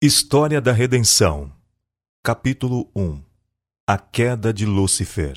História da Redenção. Capítulo 1. A queda de Lúcifer.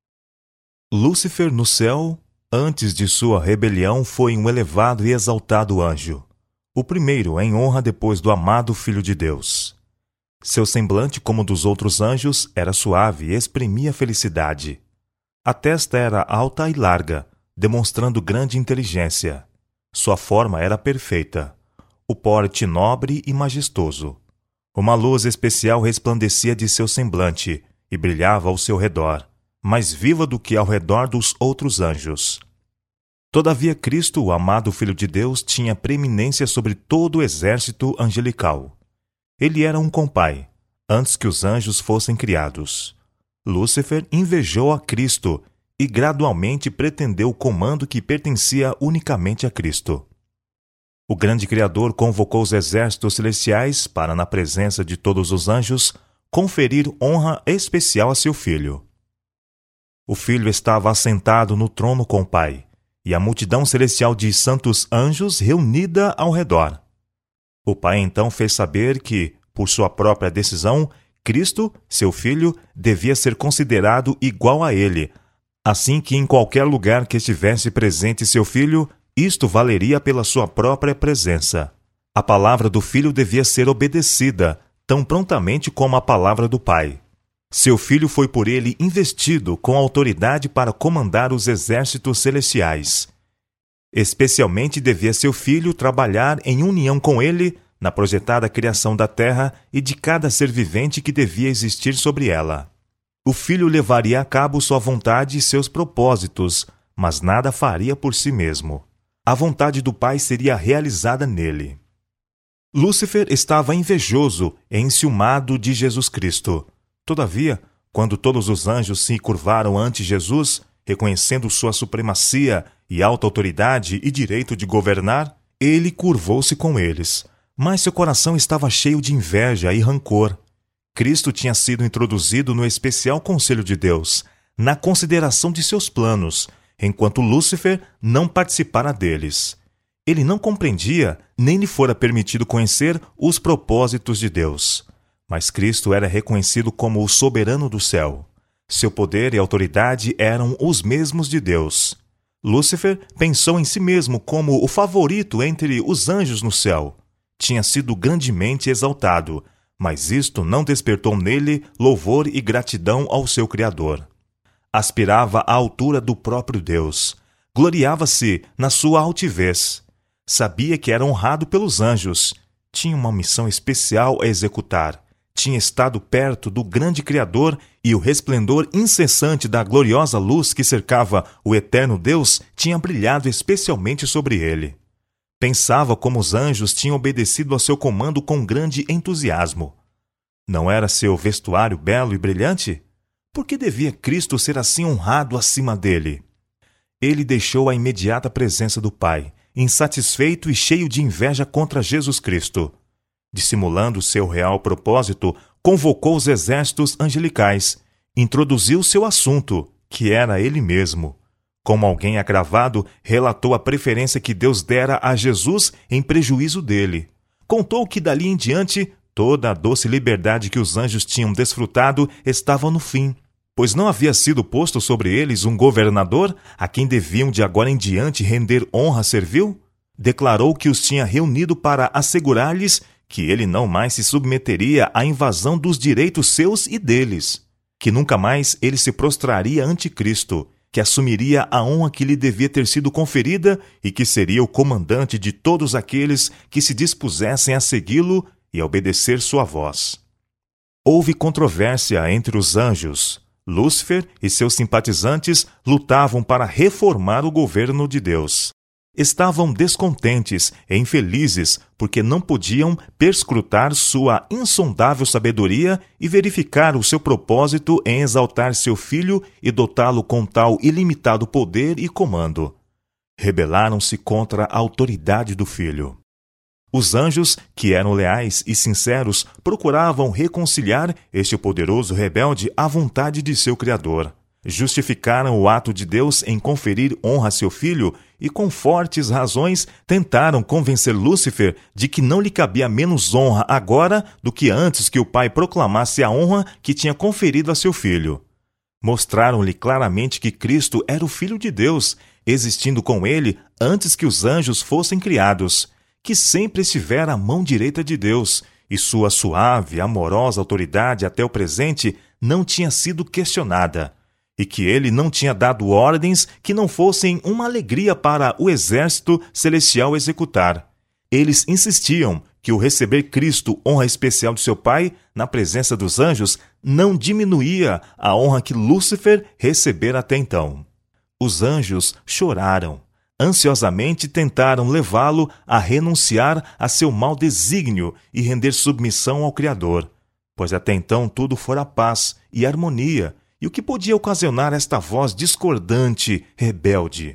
Lúcifer no céu, antes de sua rebelião, foi um elevado e exaltado anjo, o primeiro em honra depois do amado Filho de Deus. Seu semblante, como dos outros anjos, era suave e exprimia felicidade. A testa era alta e larga, demonstrando grande inteligência. Sua forma era perfeita. O porte nobre e majestoso. Uma luz especial resplandecia de seu semblante e brilhava ao seu redor, mais viva do que ao redor dos outros anjos. Todavia Cristo, o amado Filho de Deus, tinha preeminência sobre todo o exército angelical. Ele era um compai, antes que os anjos fossem criados. Lúcifer invejou a Cristo e gradualmente pretendeu o comando que pertencia unicamente a Cristo. O grande Criador convocou os exércitos celestiais para, na presença de todos os anjos, conferir honra especial a seu filho. O filho estava assentado no trono com o Pai, e a multidão celestial de santos anjos reunida ao redor. O Pai então fez saber que, por sua própria decisão, Cristo, seu filho, devia ser considerado igual a ele, assim que em qualquer lugar que estivesse presente seu filho, isto valeria pela sua própria presença. A palavra do Filho devia ser obedecida, tão prontamente como a palavra do Pai. Seu Filho foi por ele investido com autoridade para comandar os exércitos celestiais. Especialmente devia seu Filho trabalhar em união com ele na projetada criação da terra e de cada ser vivente que devia existir sobre ela. O Filho levaria a cabo sua vontade e seus propósitos, mas nada faria por si mesmo. A vontade do Pai seria realizada nele. Lúcifer estava invejoso e enciumado de Jesus Cristo. Todavia, quando todos os anjos se curvaram ante Jesus, reconhecendo sua supremacia e alta autoridade e direito de governar, ele curvou-se com eles. Mas seu coração estava cheio de inveja e rancor. Cristo tinha sido introduzido no especial conselho de Deus, na consideração de seus planos, enquanto Lúcifer não participara deles. Ele não compreendia, nem lhe fora permitido conhecer os propósitos de Deus. Mas Cristo era reconhecido como o soberano do céu. Seu poder e autoridade eram os mesmos de Deus. Lúcifer pensou em si mesmo como o favorito entre os anjos no céu. Tinha sido grandemente exaltado, mas isto não despertou nele louvor e gratidão ao seu Criador. Aspirava à altura do próprio Deus. Gloriava-se na sua altivez. Sabia que era honrado pelos anjos. Tinha uma missão especial a executar. Tinha estado perto do grande Criador e o resplendor incessante da gloriosa luz que cercava o eterno Deus tinha brilhado especialmente sobre ele. Pensava como os anjos tinham obedecido ao seu comando com grande entusiasmo. Não era seu vestuário belo e brilhante? Por que devia Cristo ser assim honrado acima dele? Ele deixou a imediata presença do Pai, insatisfeito e cheio de inveja contra Jesus Cristo. Dissimulando seu real propósito, convocou os exércitos angelicais, introduziu seu assunto, que era ele mesmo. Como alguém agravado, relatou a preferência que Deus dera a Jesus em prejuízo dele. Contou que dali em diante toda a doce liberdade que os anjos tinham desfrutado estava no fim, pois não havia sido posto sobre eles um governador a quem deviam de agora em diante render honra servil. Declarou que os tinha reunido para assegurar-lhes que ele não mais se submeteria à invasão dos direitos seus e deles, que nunca mais ele se prostraria ante Cristo, que assumiria a honra que lhe devia ter sido conferida e que seria o comandante de todos aqueles que se dispusessem a segui-lo e a obedecer sua voz. Houve controvérsia entre os anjos. Lúcifer e seus simpatizantes lutavam para reformar o governo de Deus. Estavam descontentes e infelizes porque não podiam perscrutar sua insondável sabedoria e verificar o seu propósito em exaltar seu filho e dotá-lo com tal ilimitado poder e comando. Rebelaram-se contra a autoridade do filho. Os anjos, que eram leais e sinceros, procuravam reconciliar este poderoso rebelde à vontade de seu Criador. Justificaram o ato de Deus em conferir honra a seu filho e com fortes razões tentaram convencer Lúcifer de que não lhe cabia menos honra agora do que antes que o pai proclamasse a honra que tinha conferido a seu filho. Mostraram-lhe claramente que Cristo era o Filho de Deus, existindo com ele antes que os anjos fossem criados, que sempre estivera à mão direita de Deus, e sua suave, amorosa autoridade até o presente não tinha sido questionada, e que ele não tinha dado ordens que não fossem uma alegria para o exército celestial executar. Eles insistiam que o receber Cristo, honra especial de seu Pai, na presença dos anjos, não diminuía a honra que Lúcifer recebera até então. Os anjos choraram. Ansiosamente tentaram levá-lo a renunciar a seu mau desígnio e render submissão ao Criador, pois até então tudo fora paz e harmonia, e o que podia ocasionar esta voz discordante, rebelde?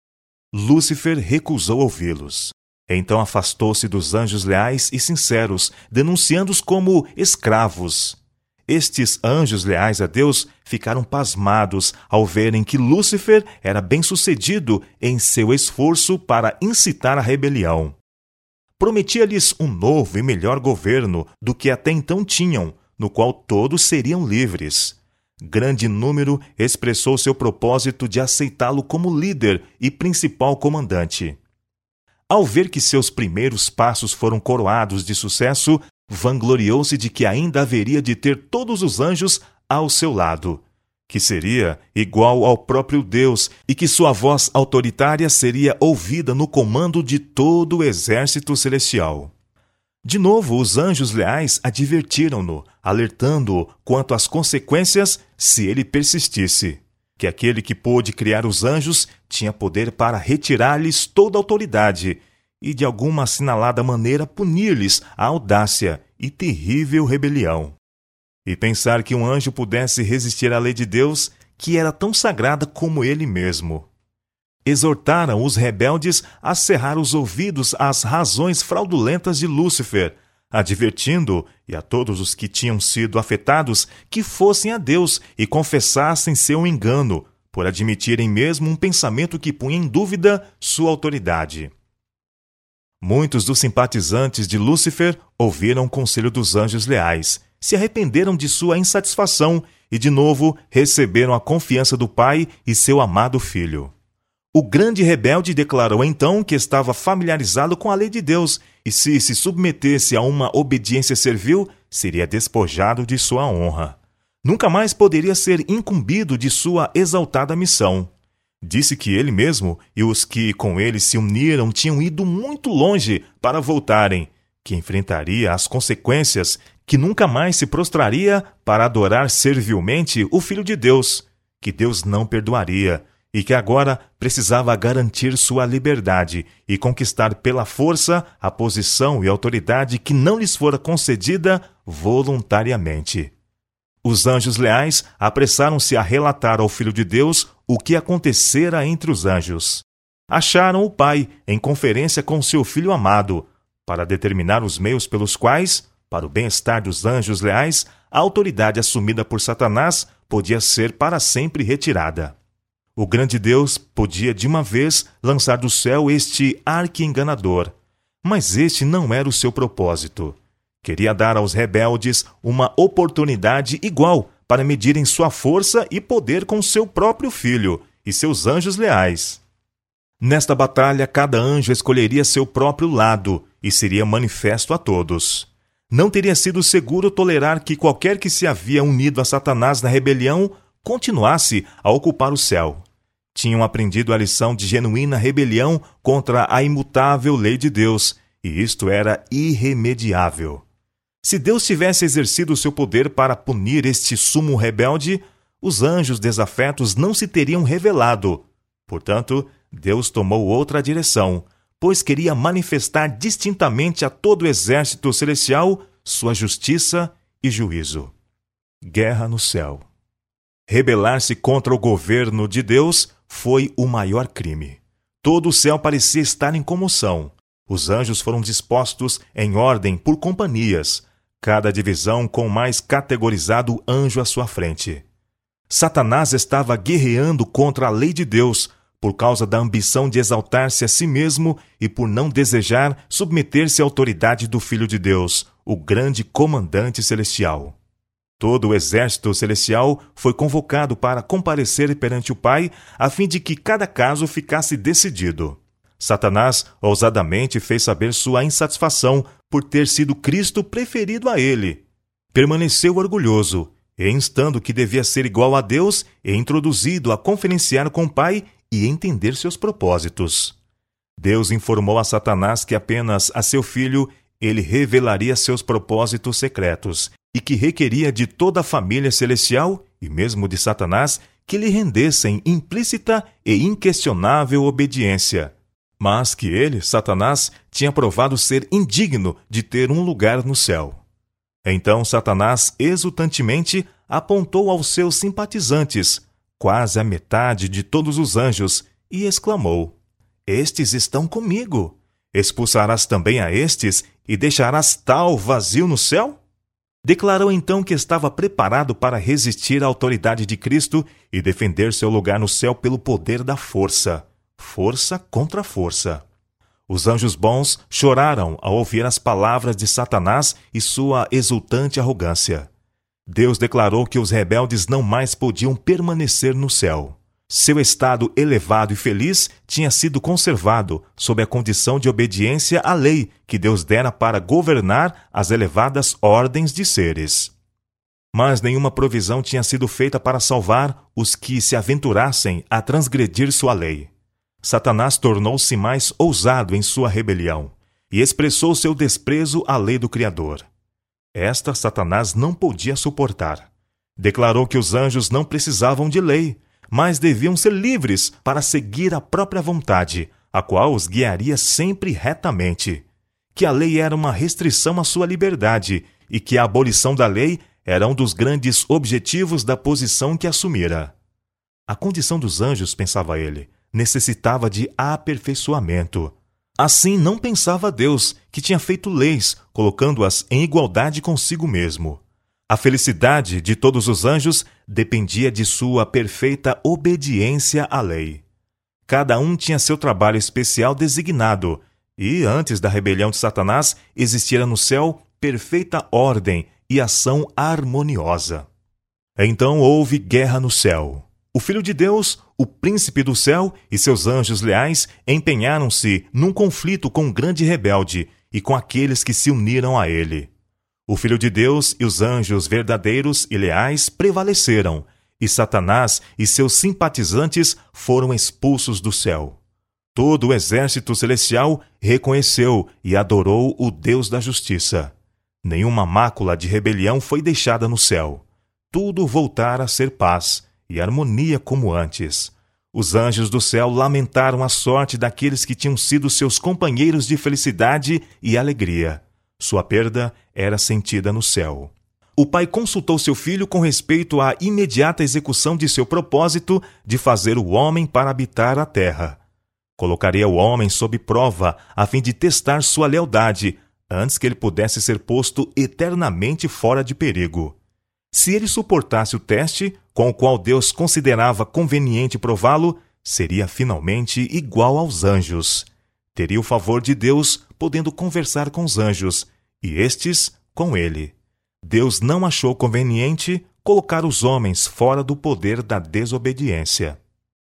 Lúcifer recusou ouvi-los. Então afastou-se dos anjos leais e sinceros, denunciando-os como escravos. Estes anjos leais a Deus ficaram pasmados ao verem que Lúcifer era bem-sucedido em seu esforço para incitar a rebelião. Prometia-lhes um novo e melhor governo do que até então tinham, no qual todos seriam livres. Grande número expressou seu propósito de aceitá-lo como líder e principal comandante. Ao ver que seus primeiros passos foram coroados de sucesso, vangloriou-se de que ainda haveria de ter todos os anjos ao seu lado, que seria igual ao próprio Deus e que sua voz autoritária seria ouvida no comando de todo o exército celestial. De novo, os anjos leais advertiram-no, alertando-o quanto às consequências se ele persistisse, que aquele que pôde criar os anjos tinha poder para retirar-lhes toda a autoridade e, de alguma assinalada maneira, punir-lhes a audácia e terrível rebelião. E pensar que um anjo pudesse resistir à lei de Deus, que era tão sagrada como ele mesmo. Exortaram os rebeldes a cerrar os ouvidos às razões fraudulentas de Lúcifer, advertindo, e a todos os que tinham sido afetados, que fossem a Deus e confessassem seu engano, por admitirem mesmo um pensamento que punha em dúvida sua autoridade. Muitos dos simpatizantes de Lúcifer ouviram o conselho dos anjos leais, se arrependeram de sua insatisfação e, de novo, receberam a confiança do Pai e seu amado Filho. O grande rebelde declarou então que estava familiarizado com a lei de Deus e, se submetesse a uma obediência servil, seria despojado de sua honra. Nunca mais poderia ser incumbido de sua exaltada missão. Disse que ele mesmo e os que com ele se uniram tinham ido muito longe para voltarem, que enfrentaria as consequências, que nunca mais se prostraria para adorar servilmente o Filho de Deus, que Deus não perdoaria, e que agora precisava garantir sua liberdade e conquistar pela força a posição e autoridade que não lhes fora concedida voluntariamente. Os anjos leais apressaram-se a relatar ao Filho de Deus o que acontecera entre os anjos. Acharam o Pai em conferência com seu Filho amado, para determinar os meios pelos quais, para o bem-estar dos anjos leais, a autoridade assumida por Satanás podia ser para sempre retirada. O grande Deus podia de uma vez lançar do céu este arqui-enganador, mas este não era o seu propósito. Queria dar aos rebeldes uma oportunidade igual para medirem sua força e poder com seu próprio Filho e seus anjos leais. Nesta batalha, cada anjo escolheria seu próprio lado e seria manifesto a todos. Não teria sido seguro tolerar que qualquer que se havia unido a Satanás na rebelião continuasse a ocupar o céu. Tinham aprendido a lição de genuína rebelião contra a imutável lei de Deus, e isto era irremediável. Se Deus tivesse exercido o seu poder para punir este sumo rebelde, os anjos desafetos não se teriam revelado. Portanto, Deus tomou outra direção, pois queria manifestar distintamente a todo o exército celestial sua justiça e juízo. Guerra no céu. Rebelar-se contra o governo de Deus foi o maior crime. Todo o céu parecia estar em comoção. Os anjos foram dispostos em ordem por companhias, cada divisão com o mais categorizado anjo à sua frente. Satanás estava guerreando contra a lei de Deus, por causa da ambição de exaltar-se a si mesmo e por não desejar submeter-se à autoridade do Filho de Deus, o grande comandante celestial. Todo o exército celestial foi convocado para comparecer perante o Pai, a fim de que cada caso ficasse decidido. Satanás ousadamente fez saber sua insatisfação por ter sido Cristo preferido a ele. Permaneceu orgulhoso, e instando que devia ser igual a Deus, e introduzido a conferenciar com o Pai e entender seus propósitos. Deus informou a Satanás que apenas a seu filho ele revelaria seus propósitos secretos e que requeria de toda a família celestial, e mesmo de Satanás, que lhe rendessem implícita e inquestionável obediência. Mas que ele, Satanás, tinha provado ser indigno de ter um lugar no céu. Então Satanás exultantemente apontou aos seus simpatizantes, quase a metade de todos os anjos, e exclamou: Estes estão comigo. Expulsarás também a estes e deixarás tal vazio no céu? Declarou então que estava preparado para resistir à autoridade de Cristo e defender seu lugar no céu pelo poder da força. Força contra força. Os anjos bons choraram ao ouvir as palavras de Satanás e sua exultante arrogância. Deus declarou que os rebeldes não mais podiam permanecer no céu. Seu estado elevado e feliz tinha sido conservado sob a condição de obediência à lei que Deus dera para governar as elevadas ordens de seres. Mas nenhuma provisão tinha sido feita para salvar os que se aventurassem a transgredir sua lei. Satanás tornou-se mais ousado em sua rebelião e expressou seu desprezo à lei do Criador. Esta Satanás não podia suportar. Declarou que os anjos não precisavam de lei, mas deviam ser livres para seguir a própria vontade, a qual os guiaria sempre retamente. Que a lei era uma restrição à sua liberdade e que a abolição da lei era um dos grandes objetivos da posição que assumira. A condição dos anjos, pensava ele, necessitava de aperfeiçoamento. Assim não pensava Deus, que tinha feito leis, colocando-as em igualdade consigo mesmo. A felicidade de todos os anjos dependia de sua perfeita obediência à lei. Cada um tinha seu trabalho especial designado, e antes da rebelião de Satanás existira no céu perfeita ordem e ação harmoniosa. Então houve guerra no céu. O Filho de Deus, o príncipe do céu e seus anjos leais empenharam-se num conflito com o grande rebelde e com aqueles que se uniram a ele. O Filho de Deus e os anjos verdadeiros e leais prevaleceram, e Satanás e seus simpatizantes foram expulsos do céu. Todo o exército celestial reconheceu e adorou o Deus da justiça. Nenhuma mácula de rebelião foi deixada no céu. Tudo voltara a ser paz e harmonia como antes. Os anjos do céu lamentaram a sorte daqueles que tinham sido seus companheiros de felicidade e alegria. Sua perda era sentida no céu. O Pai consultou seu Filho com respeito à imediata execução de seu propósito de fazer o homem para habitar a terra. Colocaria o homem sob prova, a fim de testar sua lealdade, antes que ele pudesse ser posto eternamente fora de perigo. Se ele suportasse o teste, com o qual Deus considerava conveniente prová-lo, seria finalmente igual aos anjos. Teria o favor de Deus, podendo conversar com os anjos, e estes com ele. Deus não achou conveniente colocar os homens fora do poder da desobediência.